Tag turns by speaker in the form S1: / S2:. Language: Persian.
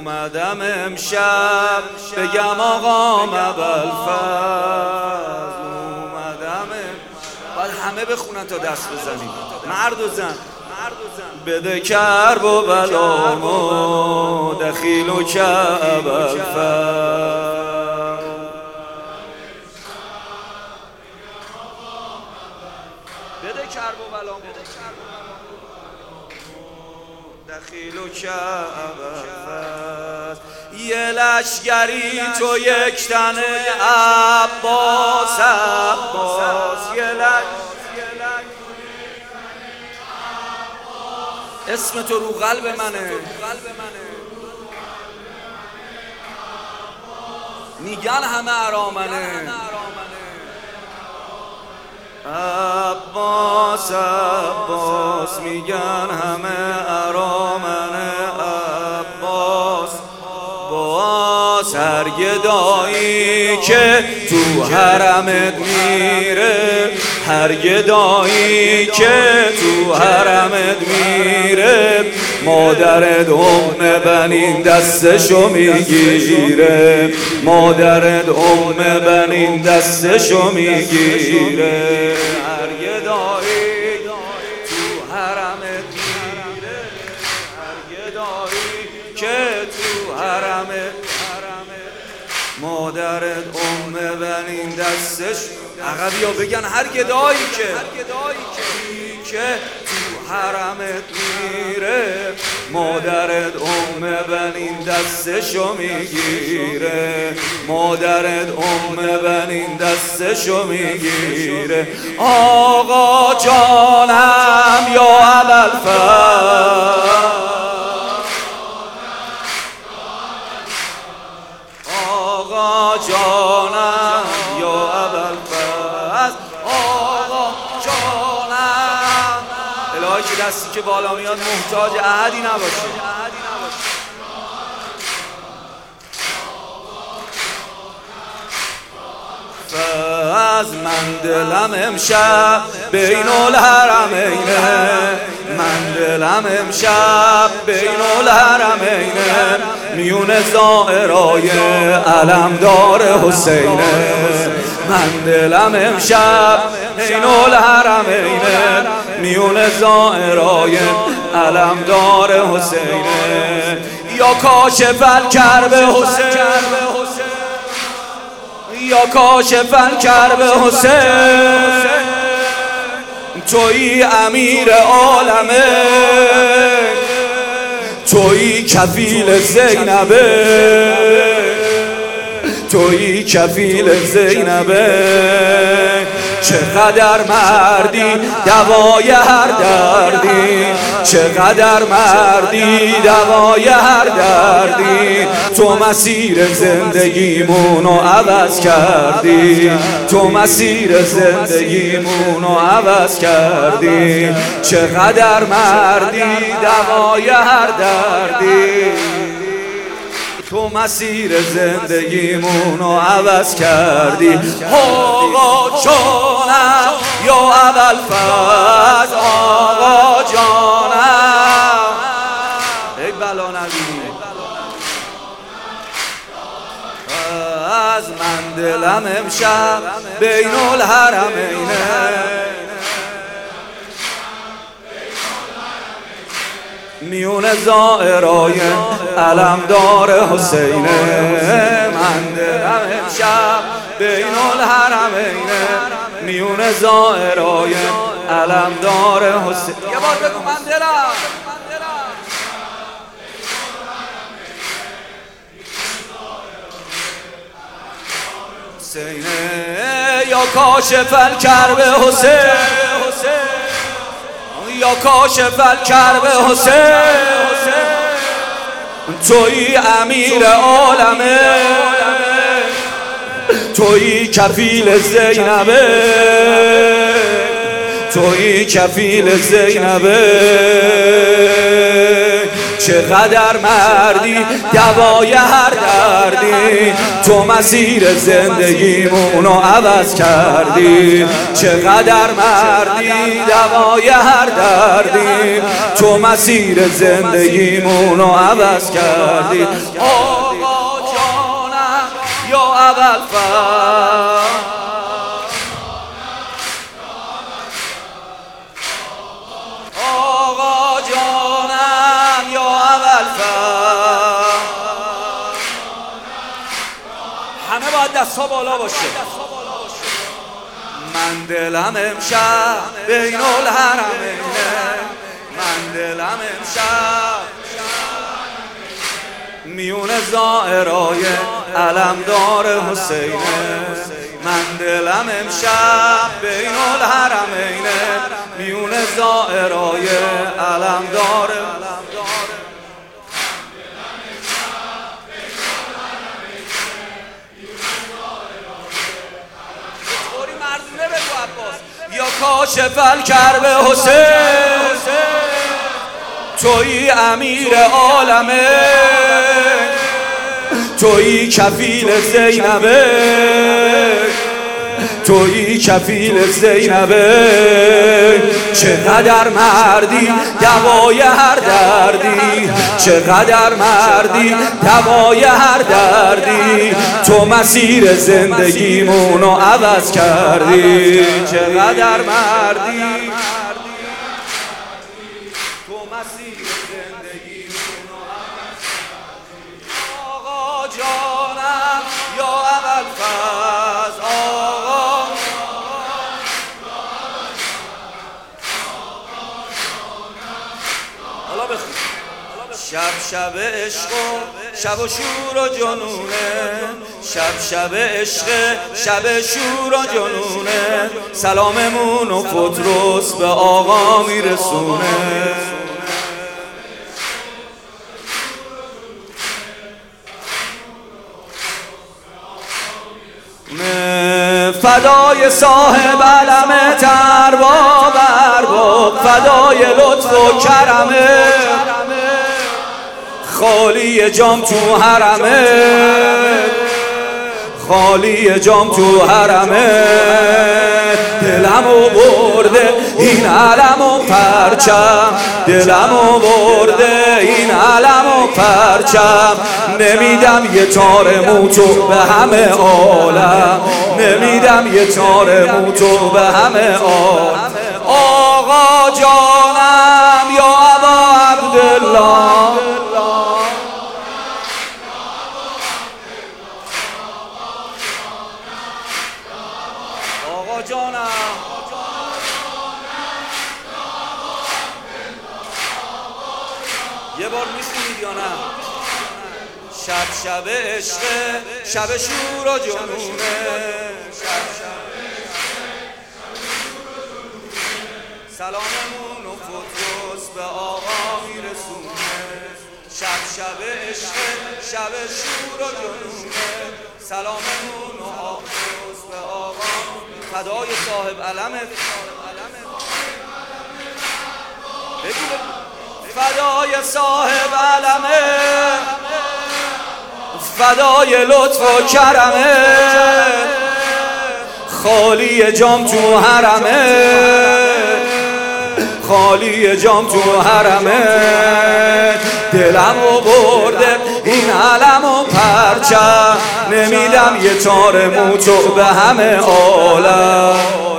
S1: اومدم امشب بگم آقام ابوالفضل اومدم. باید همه بخونن تا دست بزنیم، مرد و زن. بده کرب و بلامو دخیلو که ابوالفضل. بده کرب و بلامو دخیلو که ابوالفضل. یه لشگری تو یک تنه عباس عباس. اسم تو رو قلب منه، میگن همه ارامنه. عباس عباس میگن همه ارامنه. عباس باز هر گدایی که تو حرمت میره، هر گدایی که تو حرمت میره، مادرت بنین دستشو میگیره، مادرت بنین دستشو میگیره. هر گدایی تو حرمت میره، هر گدایی که تو حرمت، مادرت بنین دستش. عقبیا بگن هر گدایی که تو حرمت میره، مادرت بنین دستشو میگیره، مادرت بنین دستشو میگیره. آقا جانم یا ابوالفضل، آقا جانم یا ابوالفضل، آقا جانم. الهی که دستی که بالا میاد محتاج احدی نباشه. از من دلم امشب بین الحرمینه، من دلم امشب بین الحرمینه، میون زائرای علمدار حسینه. من دلم امشب بین الحرمینه، میون زائرای علمدار حسینه. یا کاشف الکرب حسین، یا کاشف الکرب حسین، تویی امیر عالمه، تویی کفیل زینبه، تویی کفیل زینبه. چقدر مردی دوای هر دردی، چقدر مردی دوای هر دردی. تو مسیر زندگیمونو عوض کردی، تو مسیر زندگیمونو عوض کردی. چقدر مردی دوای هر دردی، تو مسیر زندگیمونو عوض کردی. آقا جانم یا ابوالفضل، آقا جانم. ای بلا نبینی از من دلم امشب بین الحرمینه، میون زائرای علمدار حسینه. من دلم امشب بین الحرمینه، میون زائرای علمدار حسین. یه بار بگو من دلم حسینه. یا کاشف الکرب حسین، یا کاشف الکرب حسین، تویی امیر عالمه، تویی کفیل زینبه، تویی کفیل زینبه. چقدر مردی دوای هر دردی، تو مسیر زندگیمونو عوض کردی. چقدر مردی دوای هر دردی، تو مسیر زندگیمونو عوض کردی. آقا جانم یا ابوالفضل، آقا جانم یا ابوالفضل. همه باید دست‌ها بالا باشه. من دلم امشب بین الحرمینه، من دلم امشب میون زائرای علمدار حسینه. من دلم امشب بین الحرمینه، میون زائرای علمدار. یا کاشف الکرب حسین، تویی امیر عالمه، تویی کفیل زینبه، تویی کفیل زینبه. چقدر مردی دوای هر دردی، چقدر مردی دوای هر دردی، تو مسیر زندگیمونو عوض کردی. چقدر مردی تو مسیر زندگیمونو عوض کردی. آقا جانم یا ابوالفضل، آقا حالا بخون. شب عشق و شب و شور و جنونه، شب عشق شب شور و جنونه، سلاممون و پتروس به آقا میرسونه. فدای صاحب علم ترباب ارباب، فدای لطف و کرمه، خالی جام تو حرمه، خالی جام تو حرمه. دلمو برده این علم و پرچم، دلمو برده این علم و پرچم. نمیدم یه تار موتو به همه عالم، نمیدم یه تار موتو به همه عالم. آقا جانم یا ابا عبدالله، آقا جانم یه بار میخونید یا نه؟ شب عشق شب شور و جنونه، سلاممون و پتروس به آقا میرسونه. شب عشق شب شور و جنونه، سلاممون و پتروس به آقا. فدای صاحب علمت، فدای صاحب علمه، فدای لطف و کرمه، خالی جام تو حرمه، خالی جام تو حرمه. دلمو برده این علم و پرچم، نمیدم یه تار موتو به همه عالم.